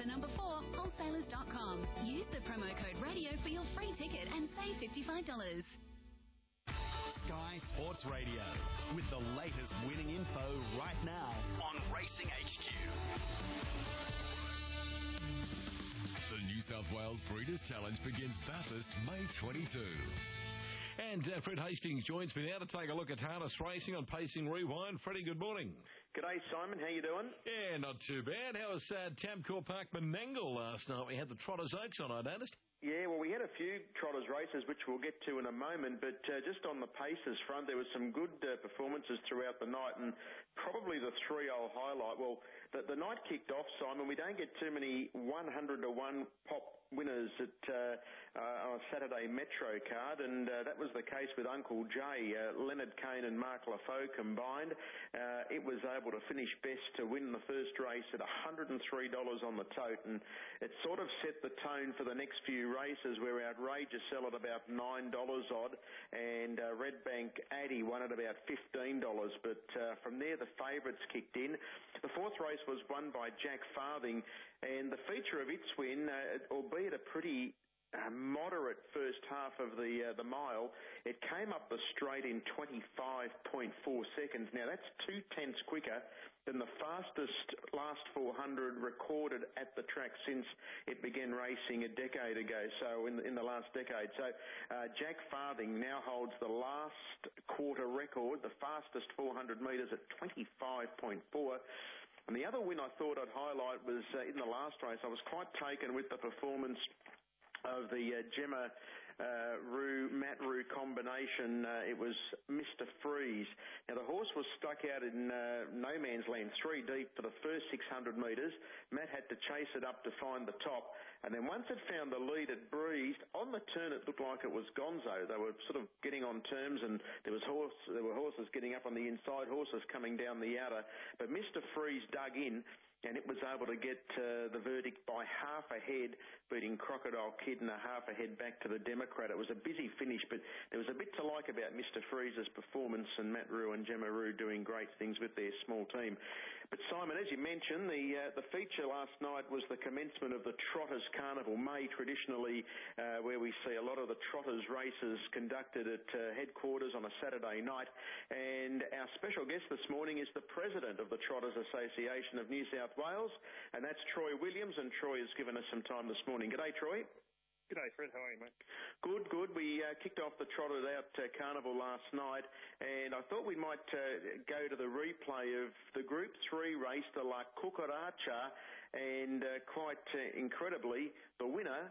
4, wholesalers.com. Use the promo code radio for your free ticket and save $55. Sky Sports Radio, with the latest winning info right now on Racing HQ. The New South Wales Breeders' Challenge begins Bathurst May 22. And Fred Hastings joins me now to take a look at harness racing on Pacing Rewind. Freddie, good morning. G'day, Simon. How you doing? Yeah, not too bad. How was Tabcorp Park Menangle last night? We had the Trotters Oaks on, I noticed. Yeah, well, we had a few Trotters races, which we'll get to in a moment, but just on the paces front, there was some good performances throughout the night, and probably the 3-0 highlight. Well, the night kicked off, Simon. We don't get too many 100-to-1 pop winners on a Saturday Metro card, and that was the case with Uncle Jay. Leonard Kane and Mark Lafoe combined. It was able to finish best to win the first race at $103 on the tote, and it sort of set the tone for the next few races, where Outrageous sell at about $9 odd, and Redbank Addy won at about $15. But from there, the favourites kicked in. The fourth race was won by Jack Farthing, and the feature of its win, albeit a pretty moderate first half of the mile, it came up the straight in 25.4 seconds. Now that's 0.2 quicker than the fastest last 400 recorded at the track since it began racing a decade ago, so in the last decade. So Jack Farthing now holds the last quarter record, the fastest 400 metres at 25.4. And the other win I thought I'd highlight was in the last race. I was quite taken with the performance of the Matt Rue combination. It was Mr. Freeze. Now, the horse was stuck out in no man's land, 3 deep for the first 600 metres. Matt had to chase it up to find the top. And then once it found the lead, it breezed. On the turn, it looked like it was Gonzo. They were sort of getting on terms, and there were horses getting up on the inside, horses coming down the outer. But Mr. Freeze dug in, and it was able to get the verdict by half a head, beating Crocodile Kid and a half a head back to the Democrat. It was a busy finish, but there was a bit to like about Mr. Freeze's performance, and Matt Rue and Gemma Rue doing great things with their small team. But Simon, as you mentioned, the feature last night was the commencement of the Trotters Carnival. May traditionally where we see a lot of the Trotters races conducted at headquarters on a Saturday night. And our special guest this morning is the president of the Trotters Association of New South Wales, and that's Troy Williams, and Troy has given us some time this morning. G'day, Troy. G'day, Fred. How are you, mate? Good. We kicked off the Trotters Out Carnival last night, and I thought we might go to the replay of the Group 3 race, the La Cucaracha, and quite incredibly, the winner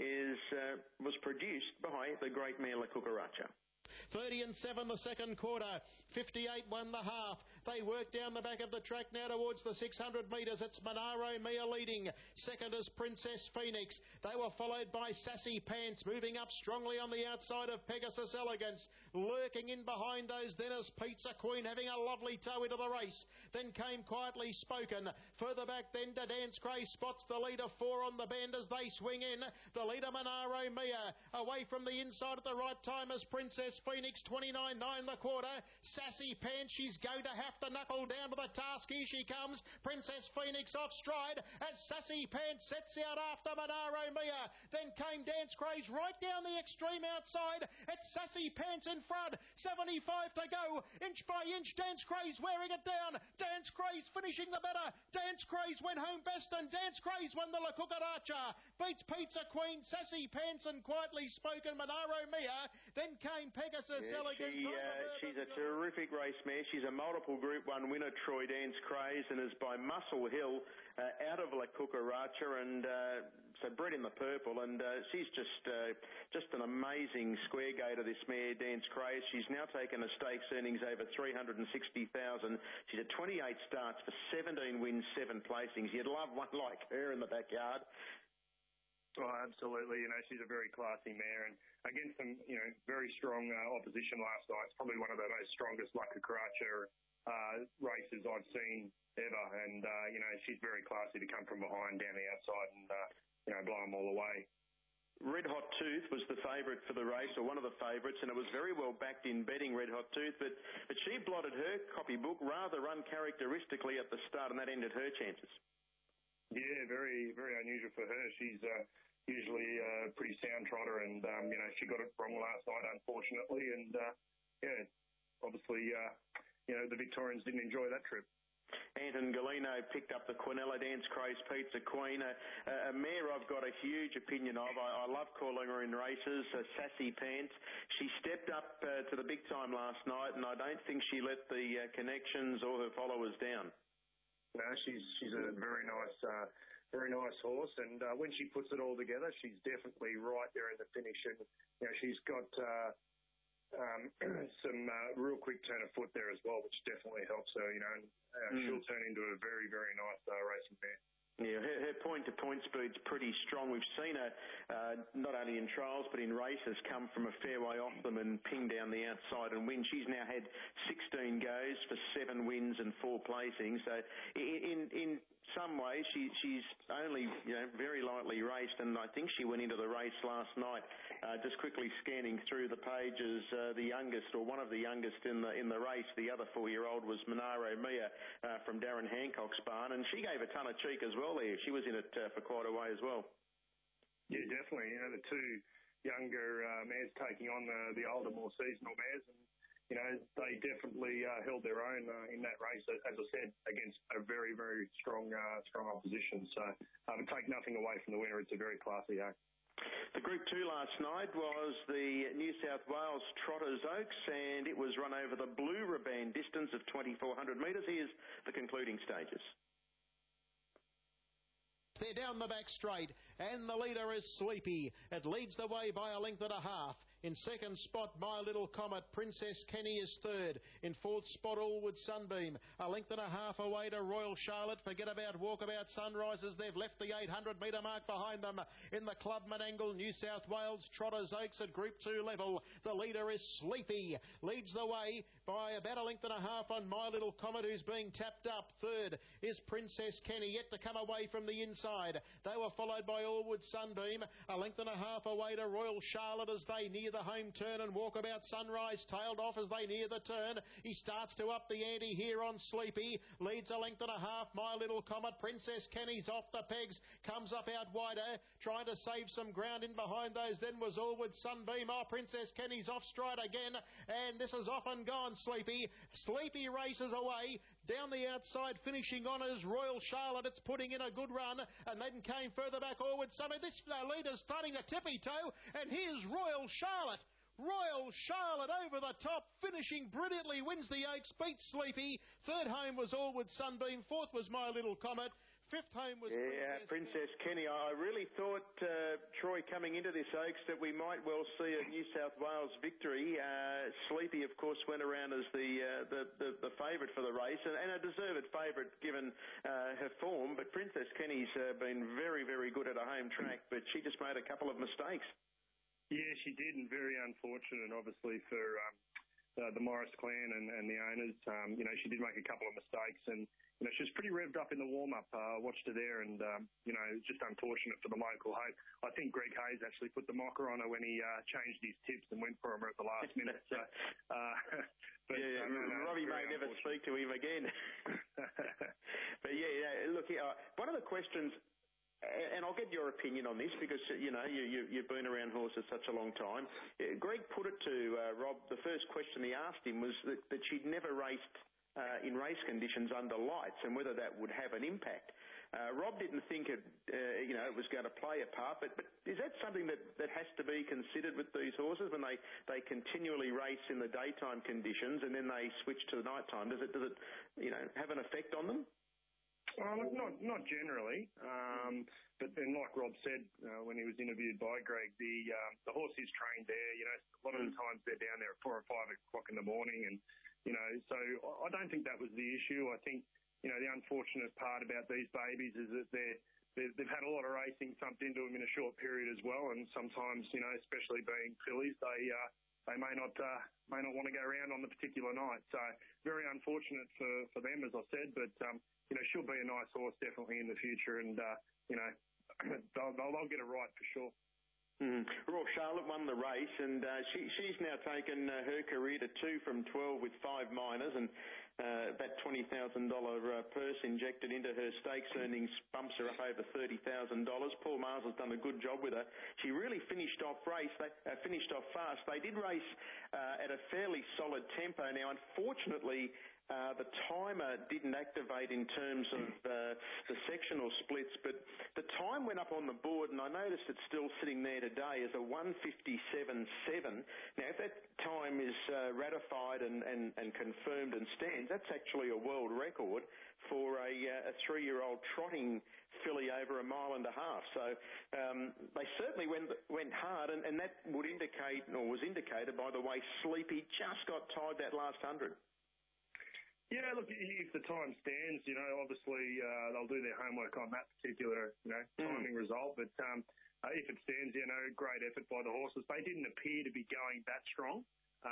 was produced by the great mare La Cucaracha. 30 and 7 the second quarter, 58 1 the half. They work down the back of the track now towards the 600 metres. It's Monaro Mia leading. Second is Princess Phoenix. They were followed by Sassy Pants, moving up strongly on the outside of Pegasus Elegance. Lurking in behind those then is Pizza Queen, having a lovely toe into the race. Then came Quietly Spoken. Further back then to Dance Craze spots the leader 4 on the bend as they swing in. The leader Monaro Mia. Away from the inside at the right time is Princess Phoenix, 29.9 the quarter. Sassy Pants, she's going to have to knuckle down to the task. Here she comes. Princess Phoenix off stride as Sassy Pants sets out after Monaro Mia. Then came Dance Craze right down the extreme outside. It's Sassy Pants in front. 75 to go. Inch by inch, Dance Craze wearing it down. Dance Craze finishing the better. Dance Craze went home best, and Dance Craze won the La Cucaracha. Beats Pizza Queen, Sassy Pants, and Quietly Spoken Monaro Mia. Then came Pegasus Elegance. She's a terrific race mare. She's a multiple Group 1 winner, Troy, Dance Craze, and is by Muscle Hill out of La Cucaracha, and so bred in the purple, and she's just an amazing square gator, this mare, Dance Craze. She's now taken a stakes earnings over $360,000. She's had 28 starts for 17 wins, 7 placings. You'd love one like her in the backyard. Oh, absolutely. She's a very classy mare, and against some, very strong opposition last night. It's probably one of the most strongest La Cucaracha races I've seen ever, and, she's very classy to come from behind down the outside and, blow them all away. Red Hot Tooth was the favourite for the race, or one of the favourites, and it was very well backed in betting, Red Hot Tooth, but she blotted her copybook rather uncharacteristically at the start, and that ended her chances. Yeah, very, very unusual for her. She's usually a pretty sound trotter, and she got it wrong last night, unfortunately. And obviously, the Victorians didn't enjoy that trip. Anton Galino picked up the Quinella Dance Craze Pizza Queen, a mare I've got a huge opinion of. I love calling her in races, Sassy Pants. She stepped up to the big time last night, and I don't think she let the connections or her followers down. No, she's a very nice horse, and when she puts it all together, she's definitely right there in the finish. And she's got some real quick turn of foot there as well, which definitely helps her. And she'll turn into a very, very nice racing mare. Yeah, her point-to-point speed's pretty strong. We've seen her not only in trials but in races come from a fair way off them and ping down the outside and win. She's now had 16 goes for 7 wins and 4 placings. So in some ways she's only very lightly raced, and I think she went into the race last night just quickly scanning through the pages. The youngest, or one of the youngest in the race, the other 4-year-old, was Monaro Mia from Darren Hancock's barn, and she gave a ton of cheek as well there. She was in it for quite a way as well. Yeah, definitely. The two younger mares taking on the older, more seasonal mares, and they definitely held their own in that race, as I said, against a very, very strong opposition. So to take nothing away from the winner, it's a very classy act. The Group 2 last night was the New South Wales Trotters Oaks, and it was run over the blue ribbon distance of 2,400 metres. Here's the concluding stages. They're down the back straight, and the leader is Sleepy. It leads the way by a length and a half. In second spot, My Little Comet. Princess Kenny is third. In fourth spot, Allwood Sunbeam. A length and a half away to Royal Charlotte. Forget about Walkabout Sunrises. They've left the 800-metre mark behind them. In the Clubman Angle, New South Wales Trotters Oaks at Group 2 level. The leader is Sleepy. Leads the way by about a length and a half on My Little Comet, who's being tapped up. Third is Princess Kenny, yet to come away from the inside. They were followed by Allwood Sunbeam. A length and a half away to Royal Charlotte as they near the home turn, and Walkabout Sunrise tailed off as they near the turn. He starts to up the ante here on Sleepy. Leads a length and a half. My Little Comet. Princess Kenny's off the pegs. Comes up out wider, trying to save some ground in behind those. Then was Allwood Sunbeam. Oh, Princess Kenny's off stride again, and this is off and gone, Sleepy. Sleepy races away. Down the outside, finishing on is Royal Charlotte. It's putting in a good run, and then came further back Allwood Sunbeam. This leader's starting to tippy-toe, and here's Royal Charlotte. Royal Charlotte over the top, finishing brilliantly, wins the Oaks, beats Sleepy. Third home was Allwood Sunbeam. Fourth was My Little Comet. Fifth home was Princess Kenny. I really thought, Troy, coming into this Oaks, that we might well see a New South Wales victory. Sleepy, of course, went around as the favourite for the race, and a deserved favourite given her form. But Princess Kenny's been very, very good at a home track, but she just made a couple of mistakes. Yeah, she did, and very unfortunate, obviously, for the Morris clan and the owners. She did make a couple of mistakes, and she was pretty revved up in the warm-up. I watched her there, and it's just unfortunate for the local hope. I think Greg Hayes actually put the mocker on her when he changed his tips and went for her at the last minute. So, Robbie may never speak to him again. But look, one of the questions. And I'll get your opinion on this because, you've been around horses such a long time. Greg put it to Rob, the first question he asked him was that she'd never raced in race conditions under lights and whether that would have an impact. Rob didn't think it was going to play a part, but is that something that has to be considered with these horses when they continually race in the daytime conditions and then they switch to the nighttime? Does it have an effect on them? Not generally, but then like Rob said when he was interviewed by Greg, the horse is trained there. A lot of the times they're down there at 4 or 5 o'clock in the morning, and so I don't think that was the issue. I think the unfortunate part about these babies is that they've had a lot of racing thumped into them in a short period as well, and sometimes especially being fillies, they may not want to go around on the particular night. So very unfortunate for them, as I said, but she'll be a nice horse definitely in the future, and they'll get it right for sure. Royal Charlotte won the race, and she's now taken her career to 2 from 12 with 5 minors, and that $20,000 purse injected into her stakes earnings bumps her up over $30,000. Paul Mars has done a good job with her. She really finished off fast. They did race at a fairly solid tempo. Now, unfortunately, the timer didn't activate in terms of the sectional splits, but the time went up on the board, and I noticed it's still sitting there today as a 1:57.7. Now, if that time is ratified and confirmed and stands, that's actually a world record for a 3-year-old trotting filly over a mile and a half. So they certainly went hard, and that would indicate, or was indicated by the way Sleepy just got tied that last 100. Yeah, look, if the time stands, obviously they'll do their homework on that particular, timing result. But if it stands, great effort by the horses. They didn't appear to be going that strong.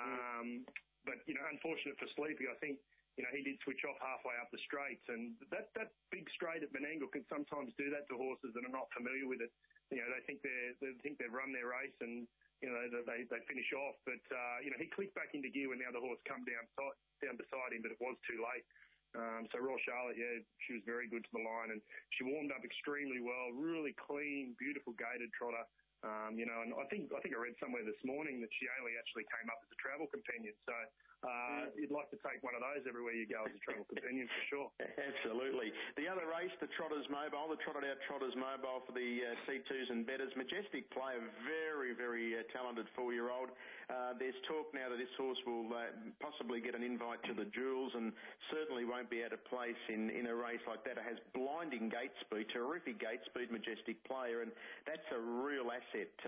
But, unfortunate for Sleepy, I think, he did switch off halfway up the straights. And that big straight at Menangle can sometimes do that to horses that are not familiar with it. They think they've run their race and, they finish off. But, he clicked back into gear when the other horse come down beside him, but it was too late. So Royal Charlotte, she was very good to the line, and she warmed up extremely well. Really clean, beautiful gaited trotter. And I think I read somewhere this morning that she only actually came up as a travel companion. So you'd like to take one of those everywhere you go as a travel companion for sure. Absolutely. The other race, the Trotters Mobile, the Trotted Out Trotters Mobile for the T2s and betters. Majestic Play, a very, very talented 4-year-old. There's talk now that this horse will possibly get an invite to the Jewels and certainly won't be out of place in a race like that. It has blinding gate speed, terrific gate speed, Majestic Player, and that's a real asset,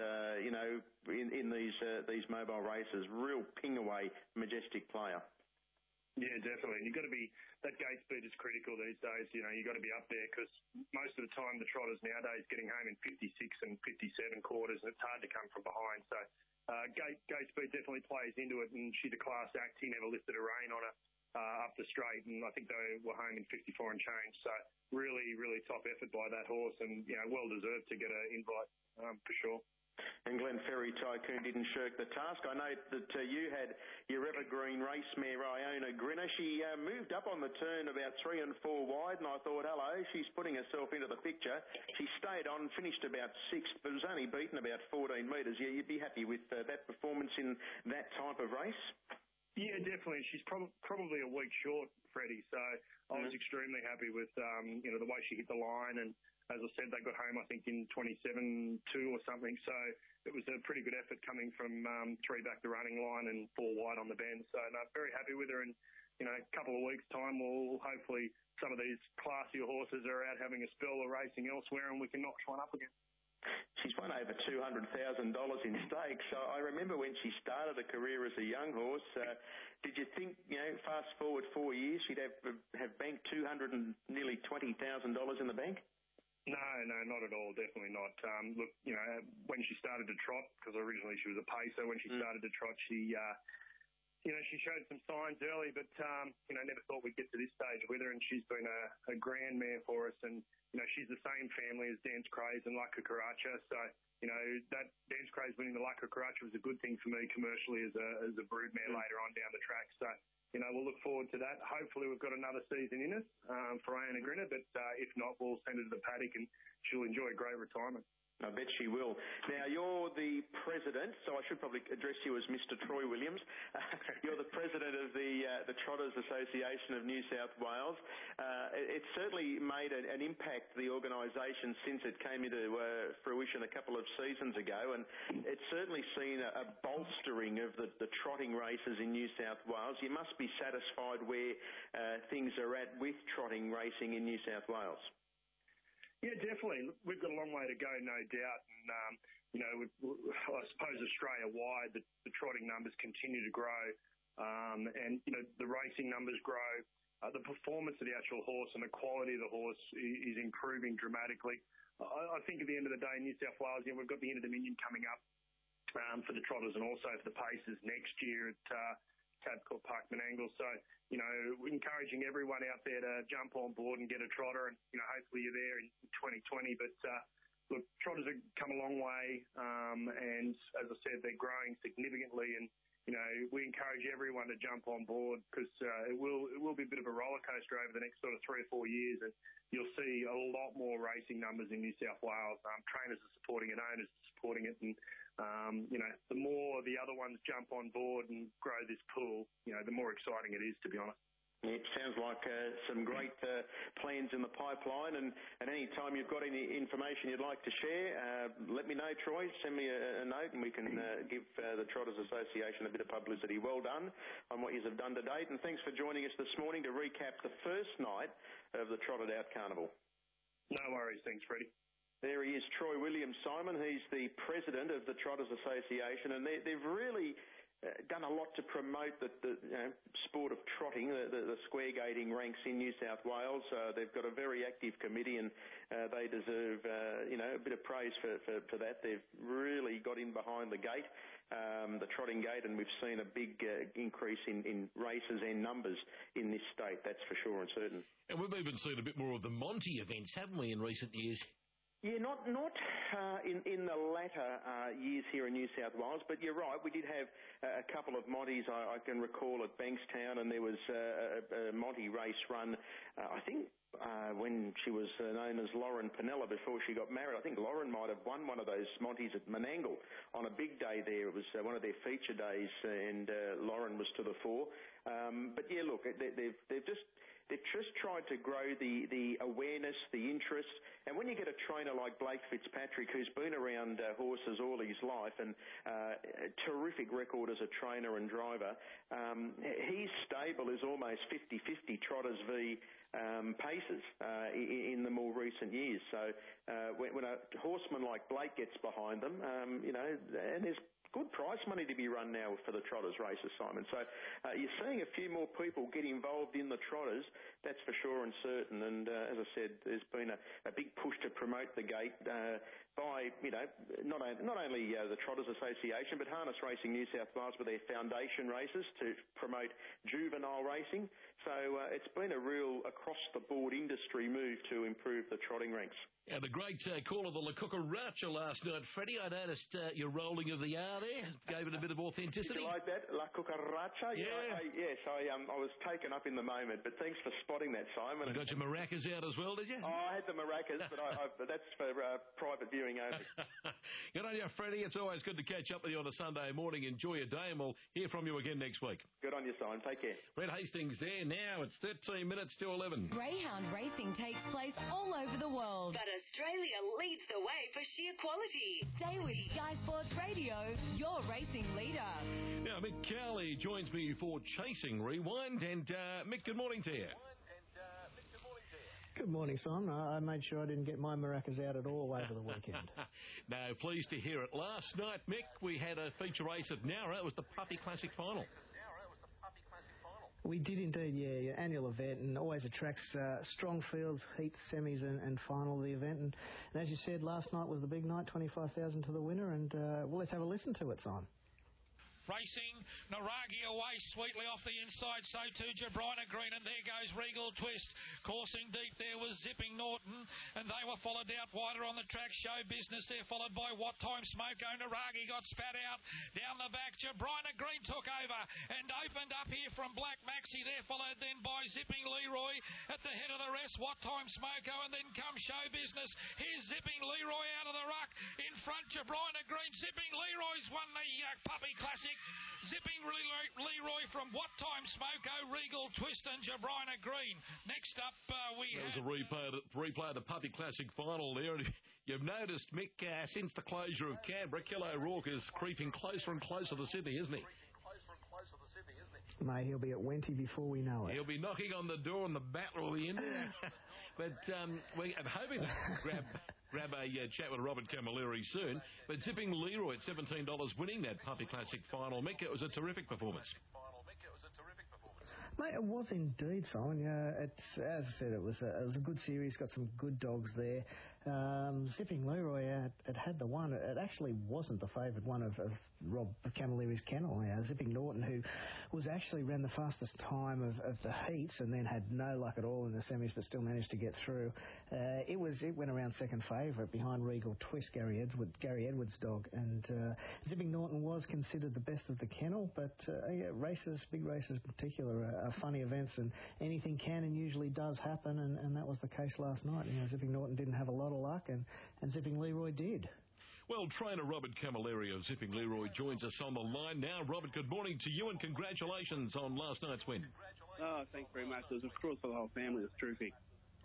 in these mobile races. Real ping away, Majestic Player. Yeah, definitely. And that gate speed is critical these days. You've got to be up there because most of the time the trotters nowadays getting home in 56 and 57 quarters, and it's hard to come from behind. So gate speed definitely plays into it, and she's a class act. He never lifted a rein on her up the straight, and I think they were home in 54 and change. So really, really top effort by that horse, and well deserved to get an invite for sure. And Glen Ferry Tycoon didn't shirk the task. I know that you had your evergreen race mare, Iona Grinner. She moved up on the turn about 3 and 4 wide, and I thought, hello, she's putting herself into the picture. She stayed on, finished about 6th, but was only beaten about 14 metres. Yeah, you'd be happy with that performance in that type of race? Yeah, definitely. She's probably a week short, Freddie, so I was extremely happy with the way she hit the line, and as I said, they got home, I think, in 27.2 or something. So it was a pretty good effort coming from 3 back the running line and 4 wide on the bend. So very happy with her. And, a couple of weeks' time, we'll hopefully some of these classier horses are out having a spell or racing elsewhere, and we can knock one up again. She's won over $200,000 in stakes. So I remember when she started a career as a young horse, did you think, fast forward 4 years, she'd have banked nearly $20,000 in the bank? No, not at all. Definitely not. Look, when she started to trot, because originally she was a pacer, when she started to trot, she showed some signs early, but, never thought we'd get to this stage with her, and she's been a grand mare for us, and, she's the same family as Dance Craze and La Cucaracha, so, that Dance Craze winning the La Cucaracha was a good thing for me commercially as a brood mare later on down the track, so, we'll look forward to that. Hopefully we've got another season in us for Iona Grinner, but if not, we'll send her to the paddock and she'll enjoy a great retirement. I bet she will. Now, you're the president, so I should probably address you as Mr. Troy Williams. You're the president of the Trotters Association of New South Wales. It's certainly made an impact, the organisation, since it came into fruition a couple of seasons ago, and it's certainly seen a bolstering of the trotting races in New South Wales. You must be satisfied where things are at with trotting racing in New South Wales. Yeah, definitely. We've got a long way to go, no doubt. And, I suppose Australia-wide, the trotting numbers continue to grow. And, the racing numbers grow. The performance of the actual horse and the quality of the horse is improving dramatically. I think at the end of the day, in New South Wales, we've got the Inter-Dominion coming up for the trotters and also for the pacers next year at Tabcorp Park Menangle. So, encouraging everyone out there to jump on board and get a trotter, and, hopefully you're there in 2020. But, look, trotters have come a long way, and as I said, they're growing significantly, and, we encourage everyone to jump on board because it will be a bit of a roller coaster over the next sort of 3 or 4 years, and you'll see a lot more racing numbers in New South Wales. Trainers are supporting it, owners are supporting it, and the more the other ones jump on board and grow this pool, the more exciting it is, to be honest. It sounds like some great plans in the pipeline, and any time you've got any information you'd like to share, let me know, Troy. Send me a note and we can give the Trotters Association a bit of publicity. Well done on what you have done to date, and thanks for joining us this morning to recap the first night of the Trotted Out Carnival. No worries. Thanks, Freddie. There he is, Troy Williams, Simon. He's the president of the Trotters Association, and they've really done a lot to promote the sport of trotting, the square gating ranks in New South Wales. They've got a very active committee, and they deserve a bit of praise for that. They've really got in behind the gate, the trotting gate, and we've seen a big increase in races and numbers in this state, that's for sure and certain. And we've even seen a bit more of the Monty events, haven't we, in recent years? Yeah, not in the latter years here in New South Wales, but you're right, we did have a couple of Monties. I can recall at Bankstown, and there was a Monty race run, I think when she was known as Lauren Pinella before she got married. I think Lauren might have won one of those Monties at Menangle on a big day there. It was one of their feature days, and Lauren was to the fore. But yeah, look, they've just tried to grow the awareness, the interest, and when you get a trainer like Blake Fitzpatrick, who's been around horses all his life and a terrific record as a trainer and driver, his stable is almost 50-50 Trotters v Pacers in the more recent years. So when a horseman like Blake gets behind them, and there's good prize money to be run now for the Trotters races, Simon. So you're seeing a few more people get involved in the Trotters, that's for sure and certain. And as I said, there's been a big push to promote the gate by, not only the Trotters Association, but Harness Racing New South Wales with their foundation races to promote juvenile racing. So it's been a real across-the-board industry move to improve the trotting ranks. And a great call of the La Cucaracha last night, Freddie. I noticed your rolling of the R there gave it a bit of authenticity. Did you like that, La Cucaracha? Yeah. I was taken up in the moment, but thanks for spotting that, Simon. You got your maracas out as well, did you? Oh, I had the maracas, but that's for private viewing only. Good on you, Freddie. It's always good to catch up with you on a Sunday morning. Enjoy your day, and we'll hear from you again next week. Good on you, Simon. Take care. Brett Hastings there now. It's 13 minutes to 11. Greyhound racing takes place all over the world, but Australia leads the way for sheer quality. Stay with Sky Sports Radio, your racing leader. Now, Mick Cowley joins me for Chasing Rewind. And Mick, good morning to you. Good morning, Simon. I made sure I didn't get my maracas out at all over the weekend. No, pleased to hear it. Last night, Mick, we had a feature race at Nowra. It was the Puppy Classic Final. We did indeed, yeah. Your annual event, and always attracts strong fields, heats, semis and final of the event. And as you said, last night was the big night, 25,000 to the winner. And well, let's have a listen to it, Simon. Racing, Naragi away sweetly off the inside, so too Jabrina Green, and there goes Regal Twist. Coursing deep there was Zipping Norton, and they were followed out wider on the track. Show Business there, followed by What Time Smoko. Naragi got spat out down the back. Jabrina Green took over and opened up here from Black Maxi there, followed then by Zipping Leroy at the head of the rest. What Time Smoko, and then comes Show Business. Here's Zipping Leroy out of the ruck. In front, Jabrina Green. Zipping Leroy's won the Puppy Classic. Zipping Leroy from What Time Smoko, Regal Twist and Jabrina Green. Next up, There was a replay of the Puppy Classic Final there. You've noticed, Mick, since the closure of Canberra, Kilo Rourke is creeping closer and closer to Sydney, isn't he? Mate, he'll be at Wenty before we know it. He'll be knocking on the door and the battle will be in there. But I'm hoping to grab a chat with Robert Camilleri soon. But Zipping Leroy at $17 winning that Puppy Classic Final. Mick, it was a terrific performance. Mate, it was indeed, Simon. It's, as I said, it was a good series. Got some good dogs there. Zipping Leroy had the one. It actually wasn't the favourite one of Rob Camilleri's kennel. Zipping Norton, who was actually ran the fastest time of the heats and then had no luck at all in the semis, but still managed to get through. It went around second favourite behind Regal Twist, Gary Edwards' dog, and Zipping Norton was considered the best of the kennel. But big races in particular, are funny events, and anything can and usually does happen, and that was the case last night. Zipping Norton didn't have a lot of luck, and Zipping Leroy did. Well, trainer Robert Camilleri of Zipping Leroy joins us on the line now. Robert, good morning to you and congratulations on last night's win. Oh, thanks very much. It was a cruise for the whole family. It was terrific.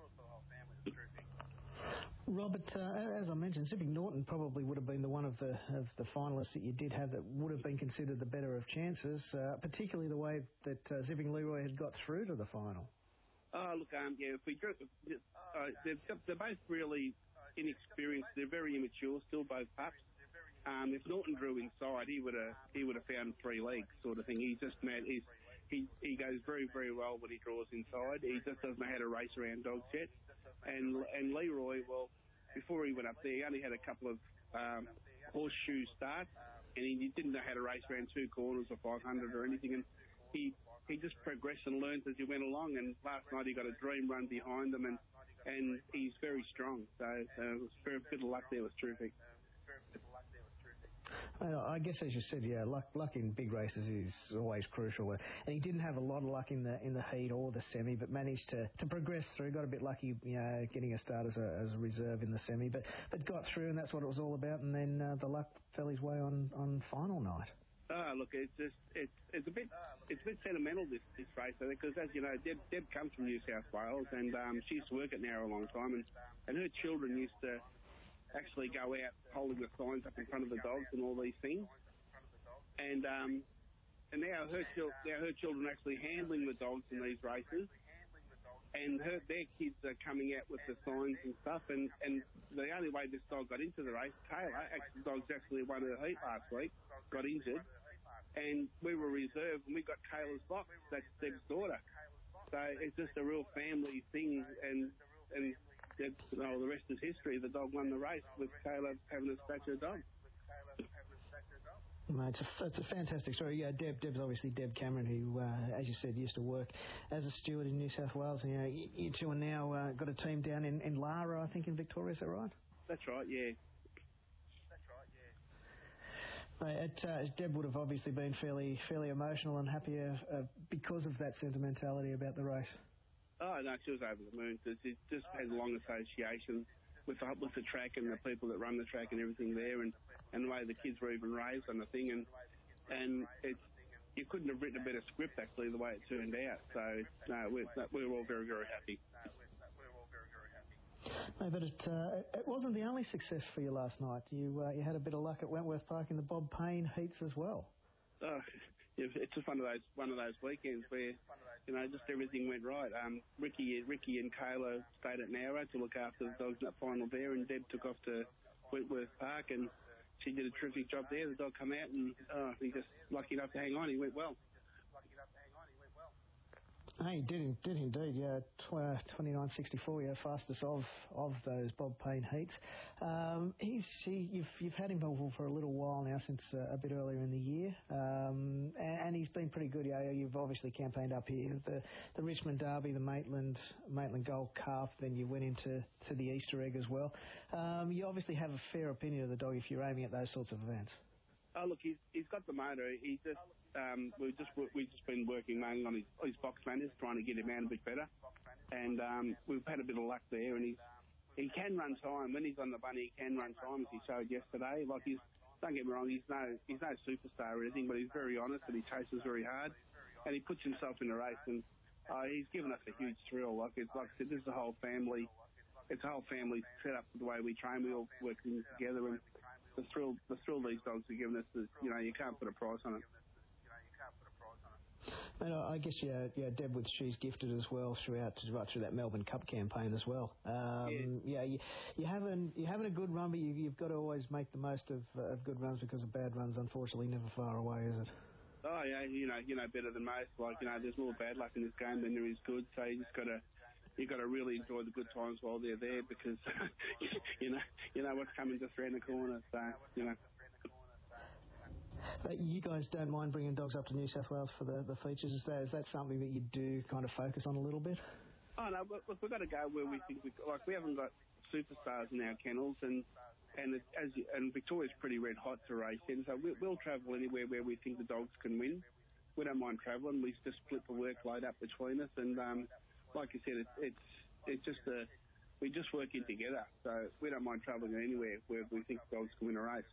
Robert, as I mentioned, Zipping Norton probably would have been the one of the finalists that you did have that would have been considered the better of chances, particularly the way that Zipping Leroy had got through to the final. Oh, look, if we go, they're both really inexperienced. They're very immature still, both pups. If Norton drew inside, he would have found 3 legs sort of thing. He's just mad. He goes very, very well when he draws inside. He just doesn't know how to race around dogs yet. And Leroy, well, before he went up there, he only had a couple of horseshoe starts, and he didn't know how to race around 2 corners or 500 or anything. And he just progressed and learned as he went along. And last night he got a dream run behind him, and he's very strong. So it was a bit of luck there. It was terrific. I guess, as you said, luck in big races is always crucial, and he didn't have a lot of luck in the heat or the semi, but managed to progress through. Got a bit lucky, getting a start as a reserve in the semi, but got through, and that's what it was all about. And then the luck fell his way on final night. Look, it's a bit sentimental this race, because as you know, Deb comes from New South Wales, and she used to work at Nowra a long time, and her children used to actually go out holding the signs up in front of the dogs and all these things, and now her children are actually handling the dogs in these races, and their kids are coming out with the signs and stuff, and the only way this dog got into the race, Taylor, the dog's actually won the heat last week, got injured, and we were reserved, and we got Taylor's box. That's Deb's daughter. So it's just a real family thing, and the rest is history. The dog won the race with Taylor having to scratch her dog. It's a fantastic story. Deb's obviously Deb Cameron, who, as you said, used to work as a steward in New South Wales. And, you two are now got a team down in Lara, I think, in Victoria. Is that right? That's right, yeah. Deb would have obviously been fairly emotional and happy because of that sentimentality about the race. Oh, no, she was over the moon. It just has a long association with the track and the people that run the track and everything there, and the way the kids were even raised on the thing. And you couldn't have written a better script, actually, the way it turned out. So, no, we're all very, very happy. No, but it wasn't the only success for you last night. You had a bit of luck at Wentworth Park in the Bob Payne heats as well. It's just one of those weekends where, just everything went right. Ricky and Kayla stayed at Nowra to look after the dogs in that final there, and Deb took off to Wentworth Park, and she did a terrific job there. The dog come out, and he just lucky enough to hang on. He went well. He did indeed, 29.64, fastest of those Bob Payne heats. You've had him for a little while now, since a bit earlier in the year, and he's been pretty good. You've obviously campaigned up here, the Richmond Derby, the Maitland Gold Calf, then you went into the Easter Egg as well. You obviously have a fair opinion of the dog if you're aiming at those sorts of events. Oh, look, he's got the motor. He just we've just been working mainly on his box manners, trying to get him out a bit better, and we've had a bit of luck there. And he can run time when he's on the bunny. He can run time, as he showed yesterday. Like don't get me wrong, he's no superstar or anything, but he's very honest and he chases very hard, and he puts himself in the race. And he's given us a huge thrill. Like I said, this is a whole family. It's a whole family set up the way we train. We all working together, and the thrill these dogs are giving us is, you can't put a price on it. And I guess Deb with She's Gifted as well right through that Melbourne Cup campaign as well. You're having a good run, but you've got to always make the most of good runs, because a bad run's unfortunately never far away, is it? Oh yeah, you know better than most. Like there's more bad luck in this game than there is good. So you just got to you've got to really enjoy the good times while they're there because you know what's coming just around the corner. So you guys don't mind bringing dogs up to New South Wales for the features? Is that something that you do kind of focus on a little bit? Oh no, look, we've got to go where we think we haven't got superstars in our kennels, and Victoria's pretty red hot to race in, so we'll travel anywhere where we think the dogs can win. We don't mind travelling. We just split the workload up between us, and like you said, it's just we just work in together. So we don't mind travelling anywhere where we think dogs can win a race.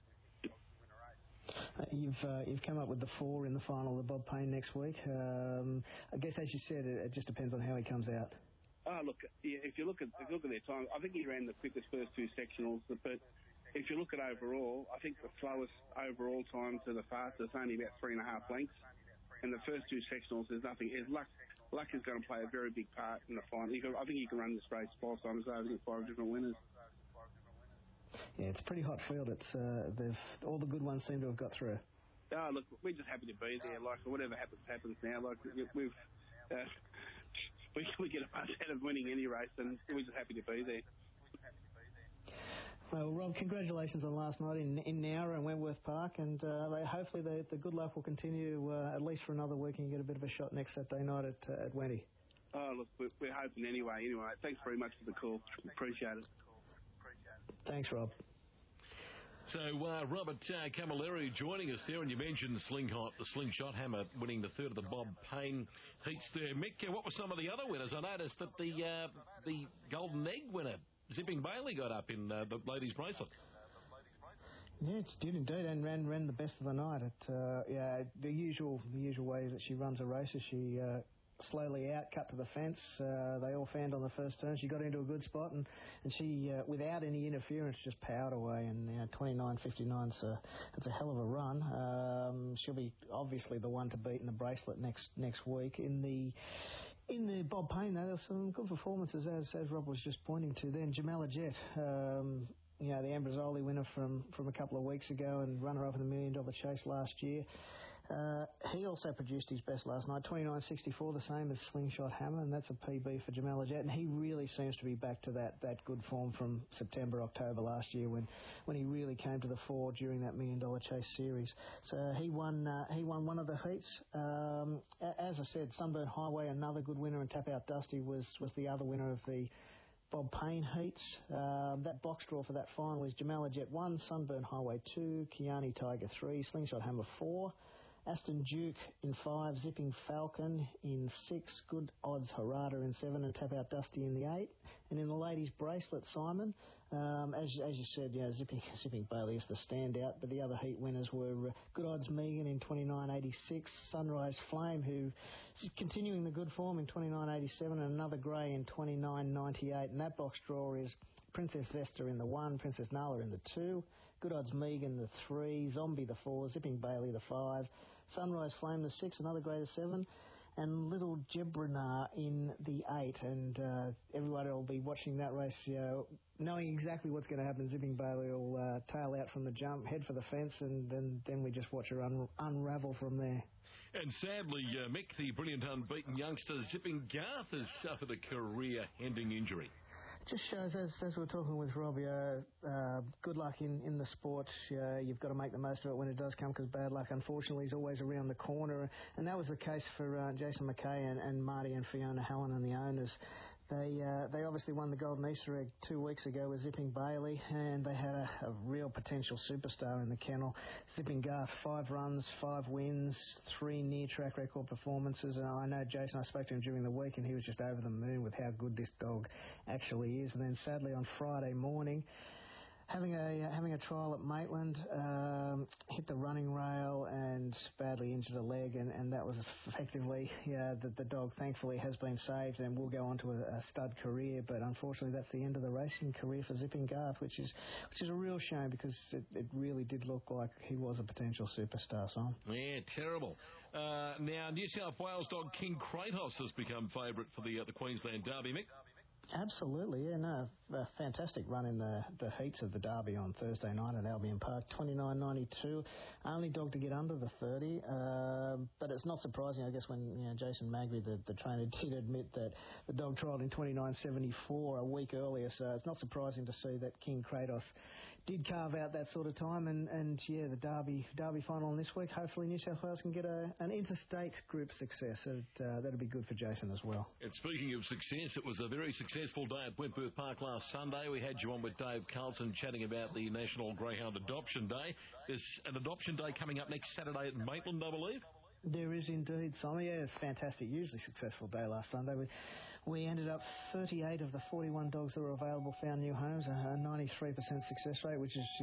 You've come up with the 4 in the final of the Bob Payne next week. I guess, as you said, it just depends on how he comes out. Oh, look, yeah, if you look at their time, I think he ran the quickest first 2 sectionals, but if you look at overall, I think the slowest overall time to the fastest is only about 3.5 lengths. And the first 2 sectionals, there's nothing. Luck is going to play a very big part in the final. I think you can run this race 5 times over with 5 different winners. Yeah, it's a pretty hot field. It's all the good ones seem to have got through. Oh, look, we're just happy to be there. Like, whatever happens now. Like, we get a bunch out of winning any race, and we're just happy to be there. Well, Rob, congratulations on last night in Nowra and Wentworth Park, and hopefully the good luck will continue at least for another week, and you get a bit of a shot next Saturday night at Wenty. Oh, look, we're hoping anyway. Anyway, thanks very much for the call. Appreciate it. Thanks, Rob. So, Robert Camilleri joining us there, and you mentioned the Slingshot Hammer winning the 3rd of the Bob Payne heats there. Mick, what were some of the other winners? I noticed that the Golden Egg winner, Zipping Bailey, got up in the ladies' bracelet. Yeah, it did indeed, and ran the best of the night. The usual ways that she runs a race is she slowly out, cut to the fence. They all fanned on the first turn. She got into a good spot, and she, without any interference, just powered away. And 29.59, it's a hell of a run. She'll be obviously the one to beat in the bracelet next week. In the Bob Payne, though, there were some good performances, as Rob was just pointing to then. Jamala Jet, the Ambrosoli winner from a couple of weeks ago and runner-up in the $1 Million Chase last year. He also produced his best last night, 29.64, the same as Slingshot Hammer, and that's a PB for Jamala Jet. And he really seems to be back to that good form from September, October last year when he really came to the fore during that $1 Million Chase series. So he won one of the heats. As I said, Sunburn Highway, another good winner, and Tap Out Dusty was the other winner of the Bob Payne heats. That box draw for that final is Jamala Jet 1, Sunburn Highway 2, Kiani Tiger 3, Slingshot Hammer 4, Aston Duke in 5, Zipping Falcon in 6, Good Odds Harada in 7, and Tap Out Dusty in the 8. And in the ladies' bracelet, Simon, as you said, Zipping Bailey is the standout, but the other heat winners were Good Odds Megan in 29.86, Sunrise Flame, who is continuing the good form in 29.87, and another grey in 29.98. And that box draw is Princess Vesta in the 1, Princess Nala in the 2, Good Odds Megan the 3, Zombie the 4, Zipping Bailey the 5, Sunrise Flame the 6, another grade of 7, and Little Jebrinar in the 8. And everybody will be watching that race, knowing exactly what's going to happen. Zipping Bailey will tail out from the jump, head for the fence, and then we just watch her unravel from there. And sadly, Mick, the brilliant unbeaten youngster Zipping Garth has suffered a career-ending injury. Just shows, as we were talking with Rob, good luck in the sport. You've got to make the most of it when it does come, because bad luck, unfortunately, is always around the corner. And that was the case for Jason McKay and Marty and Fiona Hallen and the owners. They obviously won the Golden Easter Egg 2 weeks ago with Zipping Bailey, and they had a real potential superstar in the kennel. Zipping Garth, 5 runs, 5 wins, 3 near track record performances. And I know Jason, I spoke to him during the week, and he was just over the moon with how good this dog actually is. And then sadly on Friday morning, having a trial at Maitland, hit the running rail and badly injured a leg, and that was effectively, the dog thankfully has been saved and will go on to a stud career, but unfortunately that's the end of the racing career for Zipping Garth, which is a real shame, because it really did look like he was a potential superstar, Simon. Yeah, terrible. Now, New South Wales dog King Kratos has become favourite for the Queensland Derby, Mick. Absolutely, yeah, no, a fantastic run in the heats of the Derby on Thursday night at Albion Park, 29.92, only dog to get under the 30, but it's not surprising, I guess, when Jason Magri, the trainer, did admit that the dog trialled in 29.74 a week earlier, so it's not surprising to see that King Kratos did carve out that sort of time, and the Derby final on this week. Hopefully New South Wales can get an interstate group success. That'll be good for Jason as well. And speaking of success, it was a very successful day at Wentworth Park last Sunday. We had you on with Dave Carlson chatting about the National Greyhound Adoption Day. There's an Adoption Day coming up next Saturday at Maitland, I believe. There is indeed, Simon. Yeah, fantastic. Hugely successful day last Sunday. We ended up 38 of the 41 dogs that were available found new homes, a 93% success rate, which is